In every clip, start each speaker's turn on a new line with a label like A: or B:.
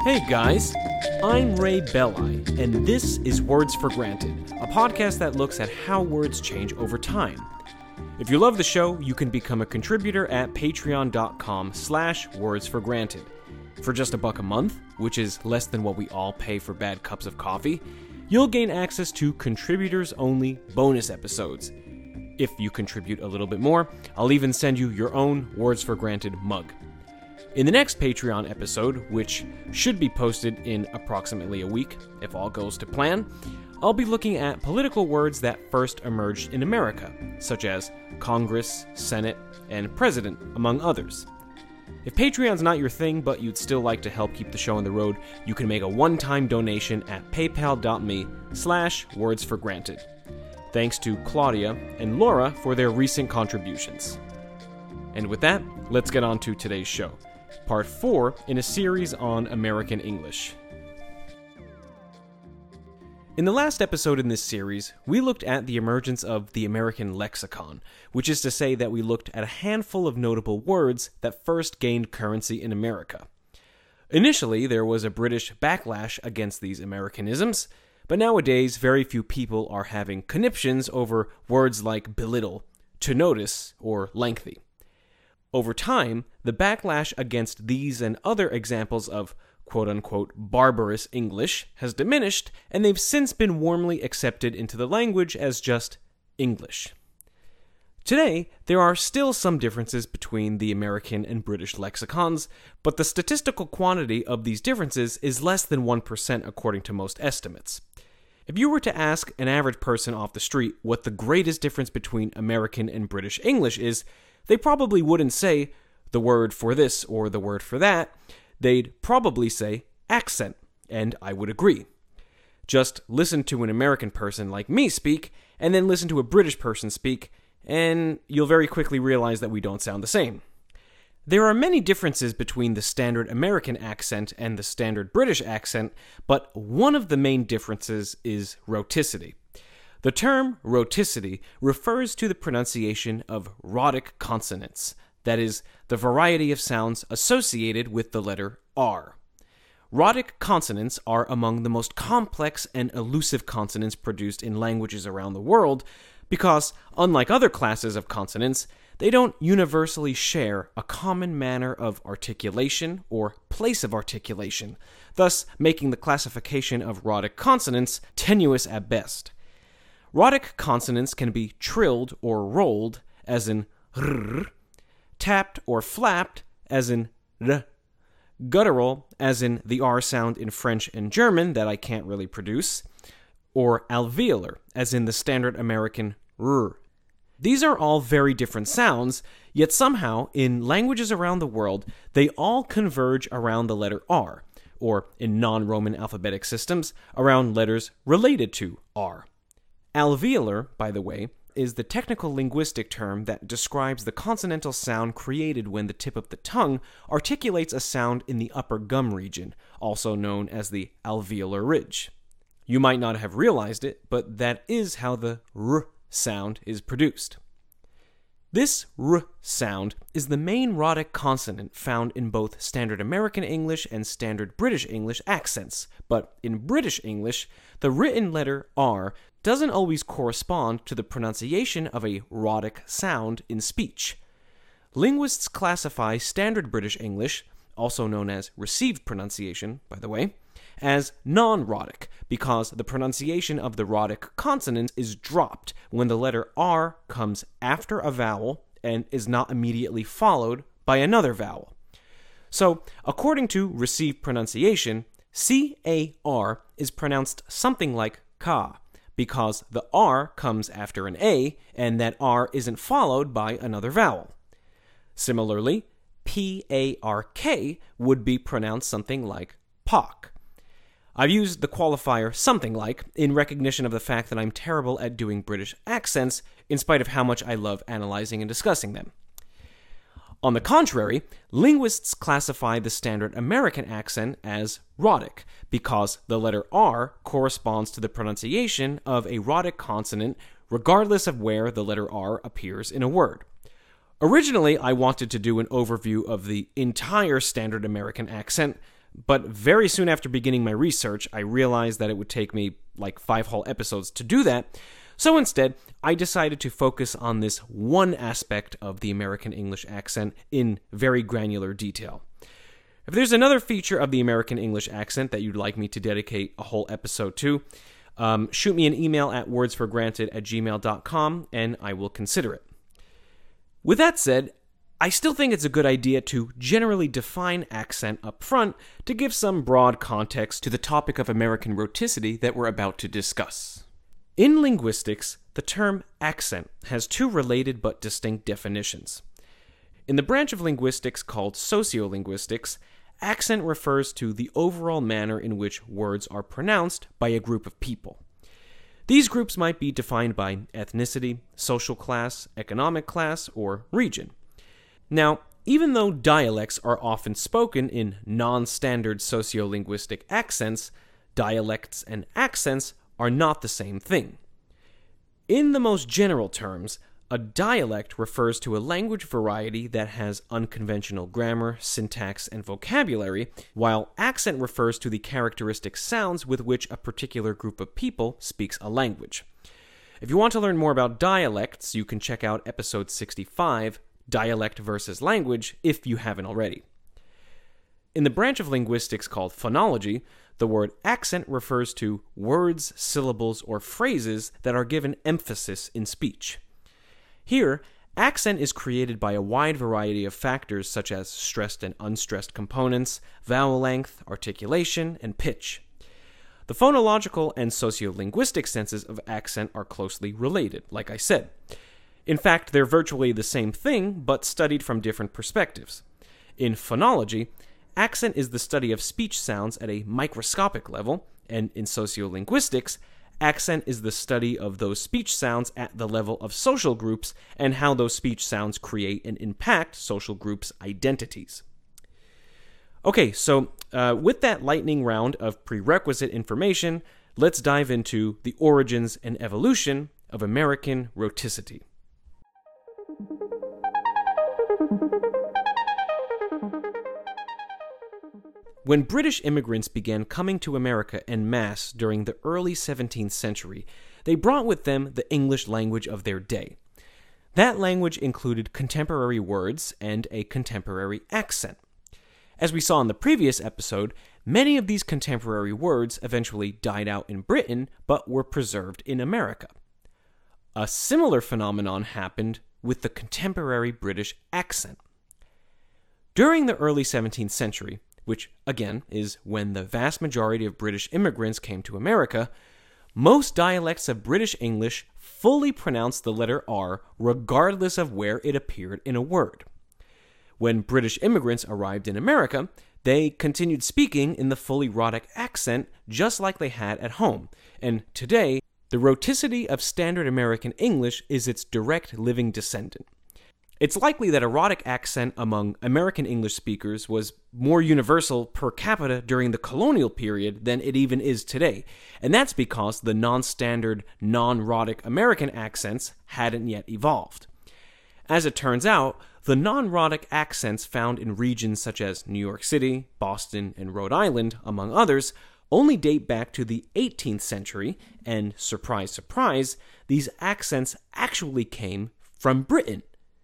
A: Hey guys, I'm Ray Belli, and this is Words for Granted, a podcast that looks at how words change over time. If you love the show, you can become a contributor at patreon.com/wordsforgranted. For just $1 a month, which is less than what we all pay for bad cups of coffee, you'll gain access to contributors-only bonus episodes. If you contribute a little bit more, I'll even send you your own Words for Granted mug. In the next Patreon episode, which should be posted in approximately a week, if all goes to plan, I'll be looking at political words that first emerged in America, such as Congress, Senate, and President, among others. If Patreon's not your thing, but you'd still like to help keep the show on the road, you can make a one-time donation at paypal.me/wordsforgranted. Thanks to Claudia and Laura for their recent contributions. And with that, let's get on to today's show. Part 4 in a series on American English. In the last episode in this series, we looked at the emergence of the American lexicon, which is to say that we looked at a handful of notable words that first gained currency in America. Initially, there was a British backlash against these Americanisms, but nowadays very few people are having conniptions over words like belittle, to notice, or lengthy. Over time, the backlash against these and other examples of quote-unquote barbarous English has diminished, and they've since been warmly accepted into the language as just English. Today, there are still some differences between the American and British lexicons, but the statistical quantity of these differences is less than 1% according to most estimates. If you were to ask an average person off the street what the greatest difference between American and British English is, they probably wouldn't say the word for this or the word for that. They'd probably say accent, and I would agree. Just listen to an American person like me speak, and then listen to a British person speak, and you'll very quickly realize that we don't sound the same. There are many differences between the standard American accent and the standard British accent, but one of the main differences is rhoticity. The term rhoticity refers to the pronunciation of rhotic consonants, that is, the variety of sounds associated with the letter R. Rhotic consonants are among the most complex and elusive consonants produced in languages around the world because, unlike other classes of consonants, they don't universally share a common manner of articulation or place of articulation, thus making the classification of rhotic consonants tenuous at best. Rhotic consonants can be trilled or rolled, as in rrr, tapped or flapped, as in r, guttural, as in the R sound in French and German that I can't really produce, or alveolar, as in the standard American r. These are all very different sounds, yet somehow, in languages around the world, they all converge around the letter R, or in non-Roman alphabetic systems, around letters related to R. Alveolar, by the way, is the technical linguistic term that describes the consonantal sound created when the tip of the tongue articulates a sound in the upper gum region, also known as the alveolar ridge. You might not have realized it, but that is how the R sound is produced. This R sound is the main rhotic consonant found in both Standard American English and Standard British English accents, but in British English, the written letter R doesn't always correspond to the pronunciation of a rhotic sound in speech. Linguists classify Standard British English, also known as received pronunciation, by the way, as non-rhotic because the pronunciation of the rhotic consonant is dropped when the letter R comes after a vowel and is not immediately followed by another vowel. So, according to received pronunciation, C-A-R is pronounced something like ka, because the R comes after an A, and that R isn't followed by another vowel. Similarly, P-A-R-K would be pronounced something like pak. I've used the qualifier something like in recognition of the fact that I'm terrible at doing British accents, in spite of how much I love analyzing and discussing them. On the contrary, linguists classify the standard American accent as rhotic because the letter R corresponds to the pronunciation of a rhotic consonant regardless of where the letter R appears in a word. Originally, I wanted to do an overview of the entire standard American accent, But very soon after beginning my research, I realized that it would take me like 5 whole episodes to do that. So instead, I decided to focus on this one aspect of the American English accent in very granular detail. If there's another feature of the American English accent that you'd like me to dedicate a whole episode to, shoot me an email at wordsforgranted@gmail.com and I will consider it. With that said, I still think it's a good idea to generally define accent up front to give some broad context to the topic of American rhoticity that we're about to discuss. In linguistics, the term accent has 2 related but distinct definitions. In the branch of linguistics called sociolinguistics, accent refers to the overall manner in which words are pronounced by a group of people. These groups might be defined by ethnicity, social class, economic class, or region. Now, even though dialects are often spoken in non-standard sociolinguistic accents, dialects and accents are not the same thing. In the most general terms, a dialect refers to a language variety that has unconventional grammar, syntax, and vocabulary, while accent refers to the characteristic sounds with which a particular group of people speaks a language. If you want to learn more about dialects, you can check out episode 65, Dialect versus Language, if you haven't already. In the branch of linguistics called phonology, the word accent refers to words, syllables, or phrases that are given emphasis in speech. Here, accent is created by a wide variety of factors such as stressed and unstressed components, vowel length, articulation, and pitch. The phonological and sociolinguistic senses of accent are closely related, like I said. In fact, they're virtually the same thing, but studied from different perspectives. In phonology, accent is the study of speech sounds at a microscopic level, and in sociolinguistics, accent is the study of those speech sounds at the level of social groups and how those speech sounds create and impact social groups' identities. Okay, so with that lightning round of prerequisite information, let's dive into the origins and evolution of American rhoticity. When British immigrants began coming to America en masse during the early 17th century, they brought with them the English language of their day. That language included contemporary words and a contemporary accent. As we saw in the previous episode, many of these contemporary words eventually died out in Britain, but were preserved in America. A similar phenomenon happened with the contemporary British accent. During the early 17th century, which, again, is when the vast majority of British immigrants came to America, most dialects of British English fully pronounced the letter R regardless of where it appeared in a word. When British immigrants arrived in America, they continued speaking in the fully rhotic accent just like they had at home, and today, the rhoticity of standard American English is its direct living descendant. It's likely that a rhotic accent among American English speakers was more universal per capita during the colonial period than it even is today, and that's because the non-standard, non-rhotic American accents hadn't yet evolved. As it turns out, the non-rhotic accents found in regions such as New York City, Boston, and Rhode Island, among others, only date back to the 18th century, and surprise, surprise, these accents actually came from Britain.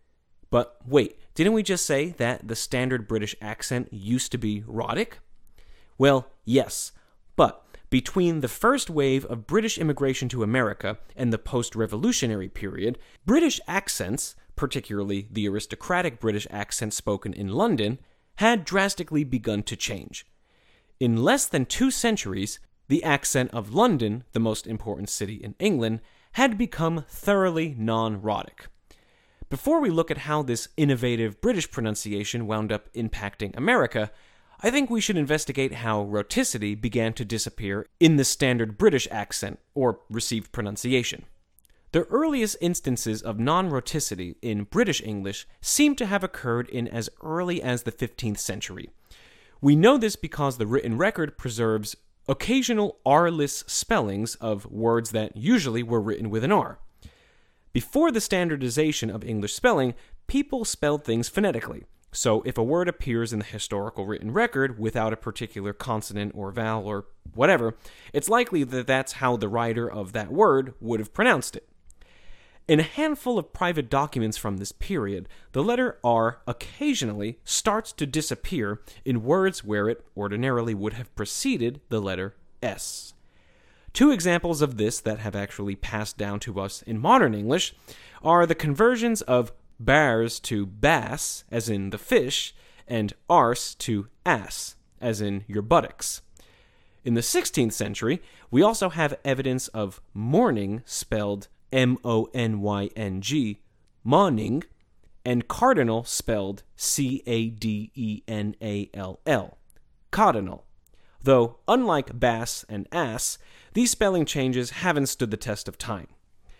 A: But wait, didn't we just say that the standard British accent used to be rhotic? Well, yes, but between the first wave of British immigration to America and the post-revolutionary period, British accents, particularly the aristocratic British accent spoken in London, had drastically begun to change. In less than 2 centuries, the accent of London, the most important city in England, had become thoroughly non-rhotic. Before we look at how this innovative British pronunciation wound up impacting America, I think we should investigate how rhoticity began to disappear in the standard British accent, or received pronunciation. The earliest instances of non-rhoticity in British English seem to have occurred in as early as the 15th century. We know this because the written record preserves occasional R-less spellings of words that usually were written with an R. Before the standardization of English spelling, people spelled things phonetically. So if a word appears in the historical written record without a particular consonant or vowel or whatever, it's likely that that's how the writer of that word would have pronounced it. In a handful of private documents from this period, the letter R occasionally starts to disappear in words where it ordinarily would have preceded the letter S. Two examples of this that have actually passed down to us in modern English are the conversions of bears to bass, as in the fish, and arse to ass, as in your buttocks. In the 16th century, we also have evidence of morning spelled M-O-N-Y-N-G, morning, and cardinal spelled C-A-D-E-N-A-L-L, cardinal. Though, unlike bass and ass, these spelling changes haven't stood the test of time.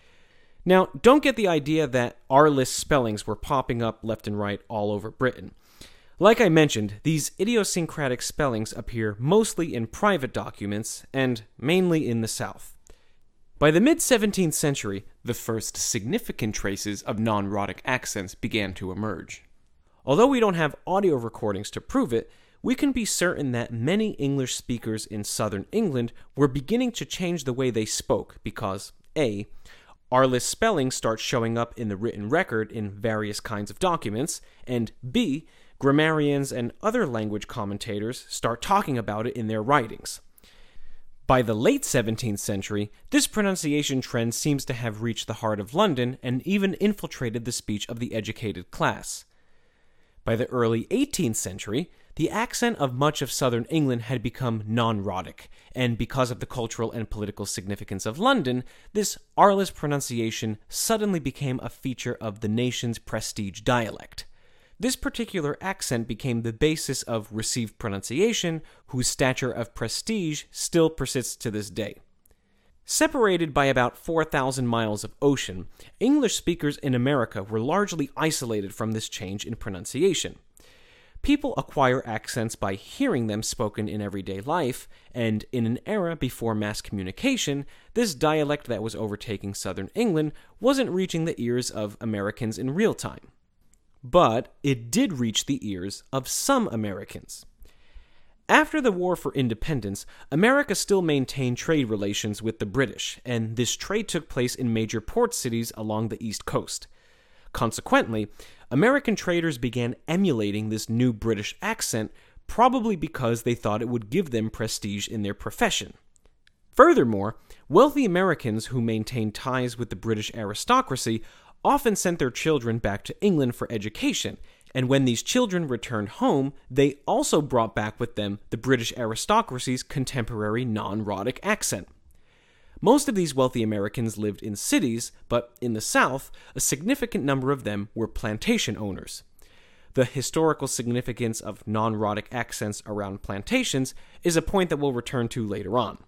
A: Now, don't get the idea that R-list spellings were popping up left and right all over Britain. Like I mentioned, these idiosyncratic spellings appear mostly in private documents and mainly in the South. By the mid-17th century, the first significant traces of non-rhotic accents began to emerge. Although we don't have audio recordings to prove it, we can be certain that many English speakers in southern England were beginning to change the way they spoke because A. R-list spelling starts showing up in the written record in various kinds of documents, and B. Grammarians and other language commentators start talking about it in their writings. By the late 17th century, this pronunciation trend seems to have reached the heart of London and even infiltrated the speech of the educated class. By the early 18th century, the accent of much of southern England had become non-rhotic, and because of the cultural and political significance of London, this R-list pronunciation suddenly became a feature of the nation's prestige dialect. This particular accent became the basis of received pronunciation, whose stature of prestige still persists to this day. Separated by about 4,000 miles of ocean, English speakers in America were largely isolated from this change in pronunciation. People acquire accents by hearing them spoken in everyday life, and in an era before mass communication, this dialect that was overtaking southern England wasn't reaching the ears of Americans in real time. But it did reach the ears of some Americans. After the War for Independence, America still maintained trade relations with the British, and this trade took place in major port cities along the East Coast. Consequently, American traders began emulating this new British accent, probably because they thought it would give them prestige in their profession. Furthermore, wealthy Americans who maintained ties with the British aristocracy often sent their children back to England for education, and when these children returned home, they also brought back with them the British aristocracy's contemporary non-rhotic accent. Most of these wealthy Americans lived in cities, but in the South, a significant number of them were plantation owners. The historical significance of non-rhotic accents around plantations is a point that we'll return to later on.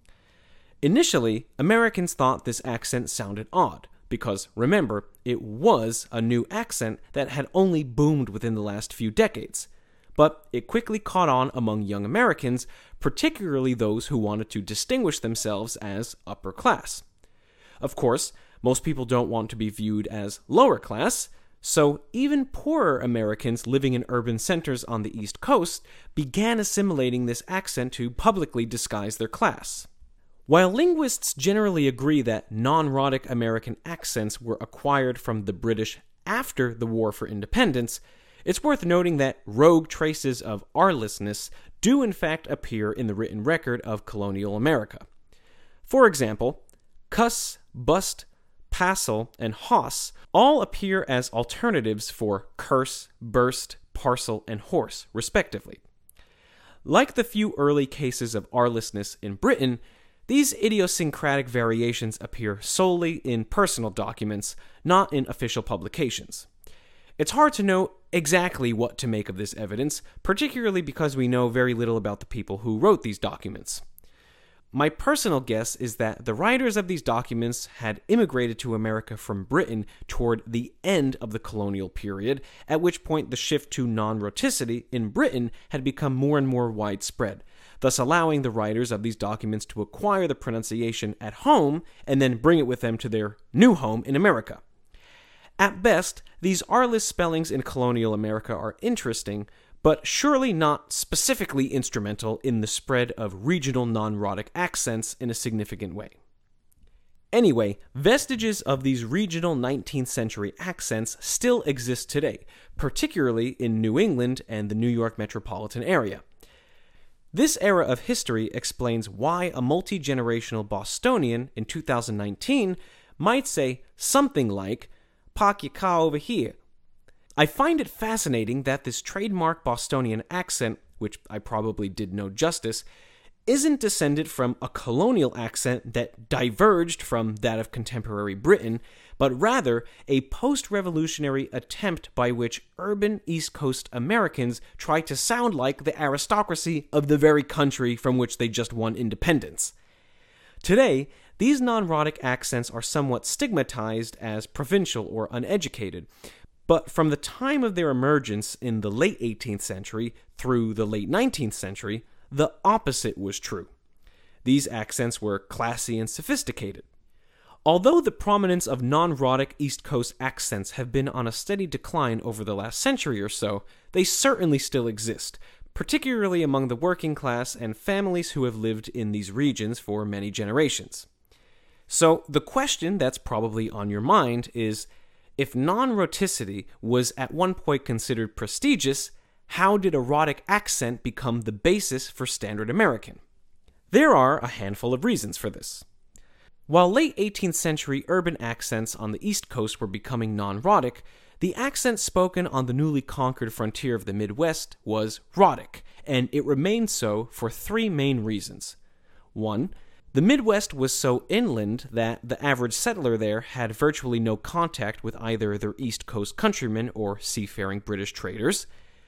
A: Initially, Americans thought this accent sounded odd, because, remember, it was a new accent that had only boomed within the last few decades. But it quickly caught on among young Americans, particularly those who wanted to distinguish themselves as upper class. Of course, most people don't want to be viewed as lower class, so even poorer Americans living in urban centers on the East Coast began assimilating this accent to publicly disguise their class. While linguists generally agree that non-rhotic American accents were acquired from the British after the War for Independence, it's worth noting that rogue traces of R-lessness do in fact appear in the written record of colonial America. For example, cuss, bust, passel, and hoss all appear as alternatives for curse, burst, parcel, and horse, respectively. Like the few early cases of R-lessness in Britain, these idiosyncratic variations appear solely in personal documents, not in official publications. It's hard to know exactly what to make of this evidence, particularly because we know very little about the people who wrote these documents. My personal guess is that the writers of these documents had immigrated to America from Britain toward the end of the colonial period, at which point the shift to non-rhoticity in Britain had become more and more widespread, thus allowing the writers of these documents to acquire the pronunciation at home and then bring it with them to their new home in America. At best, these R-less spellings in colonial America are interesting, but surely not specifically instrumental in the spread of regional non-rhotic accents in a significant way. Anyway, vestiges of these regional 19th century accents still exist today, particularly in New England and the New York metropolitan area. This era of history explains why a multi-generational Bostonian in 2019 might say something like, "Park your car over here." I find it fascinating that this trademark Bostonian accent, which I probably did no justice, isn't descended from a colonial accent that diverged from that of contemporary Britain, but rather a post-revolutionary attempt by which urban East Coast Americans try to sound like the aristocracy of the very country from which they just won independence. Today, these non-rhotic accents are somewhat stigmatized as provincial or uneducated, but from the time of their emergence in the late 18th century through the late 19th century, the opposite was true. These accents were classy and sophisticated. Although the prominence of non-rhotic East Coast accents have been on a steady decline over the last century or so, they certainly still exist, particularly among the working class and families who have lived in these regions for many generations. So the question that's probably on your mind is, if non-rhoticity was at one point considered prestigious, how did a rhotic accent become the basis for Standard American? There are a handful of reasons for this. While late 18th century urban accents on the East Coast were becoming non-rhotic, the accent spoken on the newly conquered frontier of the Midwest was rhotic, and it remained so for three main reasons. 1. The Midwest was so inland that the average settler there had virtually no contact with either their East Coast countrymen or seafaring British traders.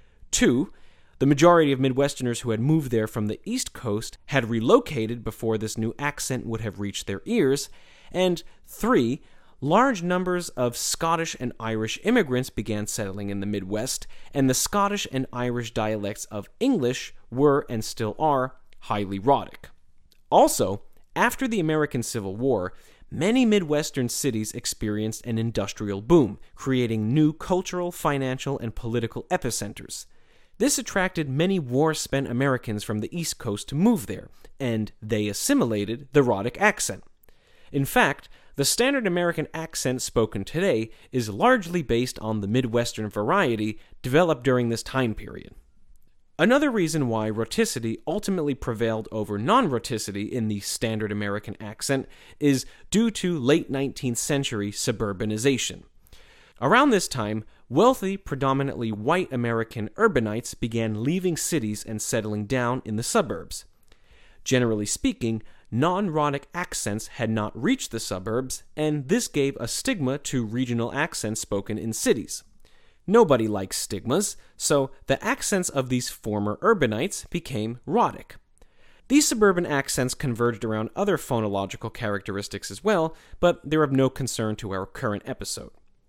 A: 2. The majority of Midwesterners who had moved there from the East Coast had relocated before this new accent would have reached their ears. And 3. Large numbers of Scottish and Irish immigrants began settling in the Midwest, and the Scottish and Irish dialects of English were, and still are, highly rhotic. Also, after the American Civil War, many Midwestern cities experienced an industrial boom, creating new cultural, financial, and political epicenters. This attracted many war-spent Americans from the East Coast to move there, and they assimilated the rhotic accent. In fact, the standard American accent spoken today is largely based on the Midwestern variety developed during this time period. Another reason why rhoticity ultimately prevailed over non-rhoticity in the standard American accent is due to late 19th century suburbanization. Around this time, wealthy, predominantly white American urbanites began leaving cities and settling down in the suburbs. Generally speaking, non-rhotic accents had not reached the suburbs, and this gave a stigma to regional accents spoken in cities. Nobody likes stigmas, so the accents of these former urbanites became rhotic. These suburban accents converged around other phonological characteristics as well, but they're of no concern to our current episode.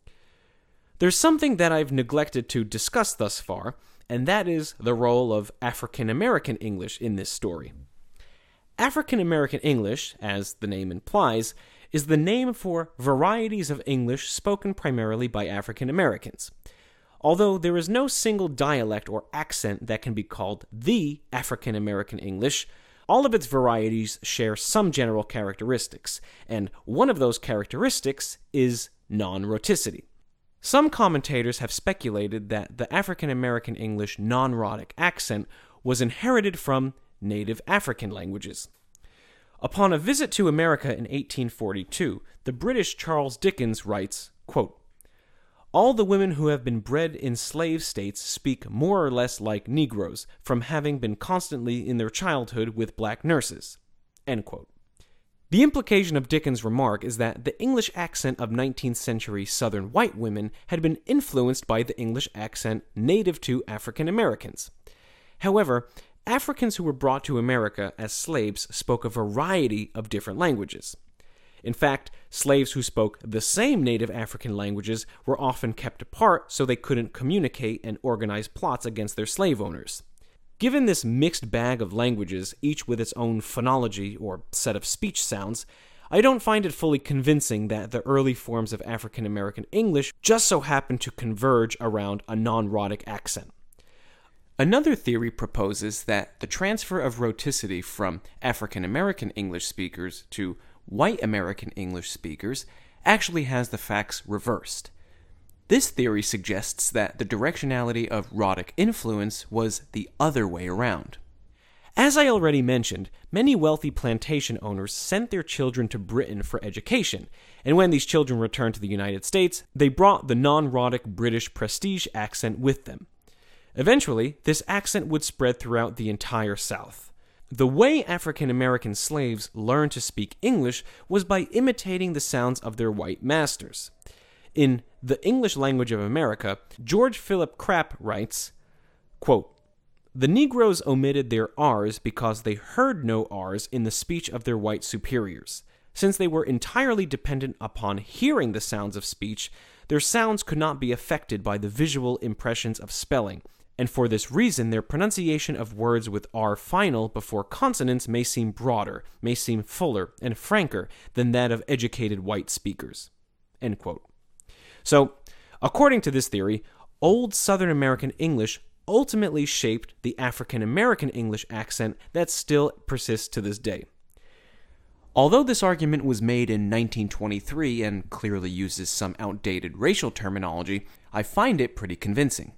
A: There's something that I've neglected to discuss thus far, and that is the role of African American English in this story. African American English, as the name implies, is the name for varieties of English spoken primarily by African Americans. Although there is no single dialect or accent that can be called the African American English, all of its varieties share some general characteristics, and one of those characteristics is non-rhoticity. Some commentators have speculated that the African American English non-rhotic accent was inherited from native African languages. Upon a visit to America in 1842, the British Charles Dickens writes, quote, "All the women who have been bred in slave states speak more or less like Negroes, from having been constantly in their childhood with black nurses." End quote. The implication of Dickens' remark is that the English accent of 19th century Southern white women had been influenced by the English accent native to African Americans. However, Africans who were brought to America as slaves spoke a variety of different languages. In fact, slaves who spoke the same native African languages were often kept apart so they couldn't communicate and organize plots against their slave owners. Given this mixed bag of languages, each with its own phonology or set of speech sounds, I don't find it fully convincing that the early forms of African American English just so happen to converge around a non-rhotic accent. Another theory proposes that the transfer of rhoticity from African American English speakers to white American English speakers actually has the facts reversed. This theory suggests that the directionality of rhotic influence was the other way around. As I already mentioned, many wealthy plantation owners sent their children to Britain for education, and when these children returned to the United States, they brought the non-rhotic British prestige accent with them. Eventually, this accent would spread throughout the entire South. The way African American slaves learned to speak English was by imitating the sounds of their white masters. In The English Language of America, George Philip Crapp writes, quote, "The Negroes omitted their R's because they heard no R's in the speech of their white superiors. Since they were entirely dependent upon hearing the sounds of speech, their sounds could not be affected by the visual impressions of spelling, and for this reason their pronunciation of words with R final before consonants may seem broader, may seem fuller and franker than that of educated white speakers." End quote. So, according to this theory, Old Southern American English ultimately shaped the African American English accent that still persists to this day. Although this argument was made in 1923 and clearly uses some outdated racial terminology, I find it pretty convincing.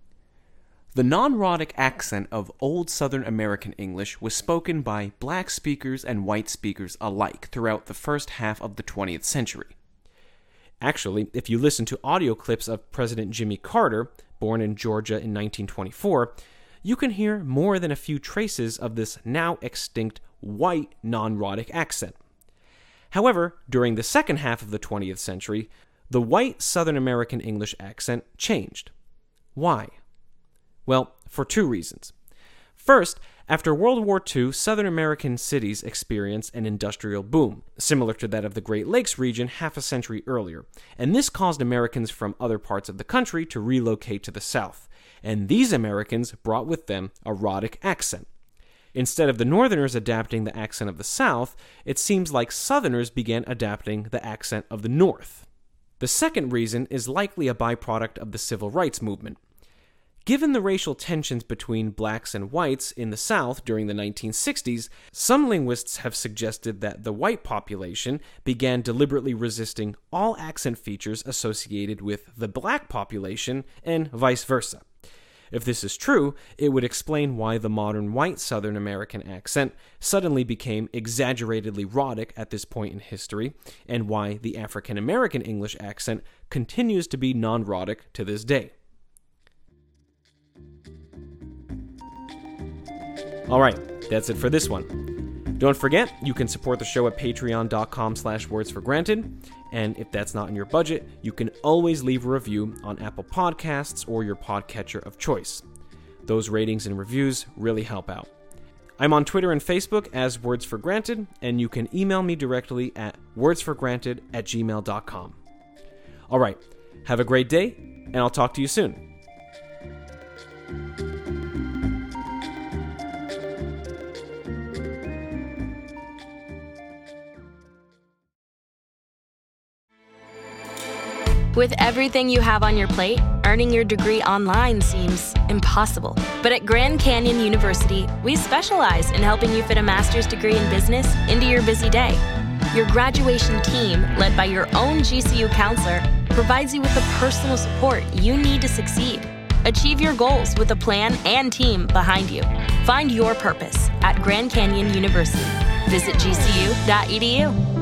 A: The non-rhotic accent of Old Southern American English was spoken by black speakers and white speakers alike throughout the first half of the 20th century. Actually, if you listen to audio clips of President Jimmy Carter, born in Georgia in 1924, you can hear more than a few traces of this now extinct white non-rhotic accent. However, during the second half of the 20th century, the white Southern American English accent changed. Why? Well, for two reasons. First, after World War II, Southern American cities experienced an industrial boom, similar to that of the Great Lakes region half a century earlier, and this caused Americans from other parts of the country to relocate to the South, and these Americans brought with them a rhotic accent. Instead of the Northerners adapting the accent of the South, it seems like Southerners began adapting the accent of the North. The second reason is likely a byproduct of the Civil Rights Movement. Given the racial tensions between blacks and whites in the South during the 1960s, some linguists have suggested that the white population began deliberately resisting all accent features associated with the black population and vice versa. If this is true, it would explain why the modern white Southern American accent suddenly became exaggeratedly rhotic at this point in history, and why the African American English accent continues to be non-rhotic to this day. Alright, that's it for this one. Don't forget, you can support the show at patreon.com/wordsforgranted, and if that's not in your budget, you can always leave a review on Apple Podcasts or your podcatcher of choice. Those ratings and reviews really help out. I'm on Twitter and Facebook as Words for Granted, and you can email me directly at wordsforgranted@gmail.com. Alright, have a great day, and I'll talk to you soon.
B: With everything you have on your plate, earning your degree online seems impossible. But at Grand Canyon University, we specialize in helping you fit a master's degree in business into your busy day. Your graduation team, led by your own GCU counselor, provides you with the personal support you need to succeed. Achieve your goals with a plan and team behind you. Find your purpose at Grand Canyon University. Visit gcu.edu.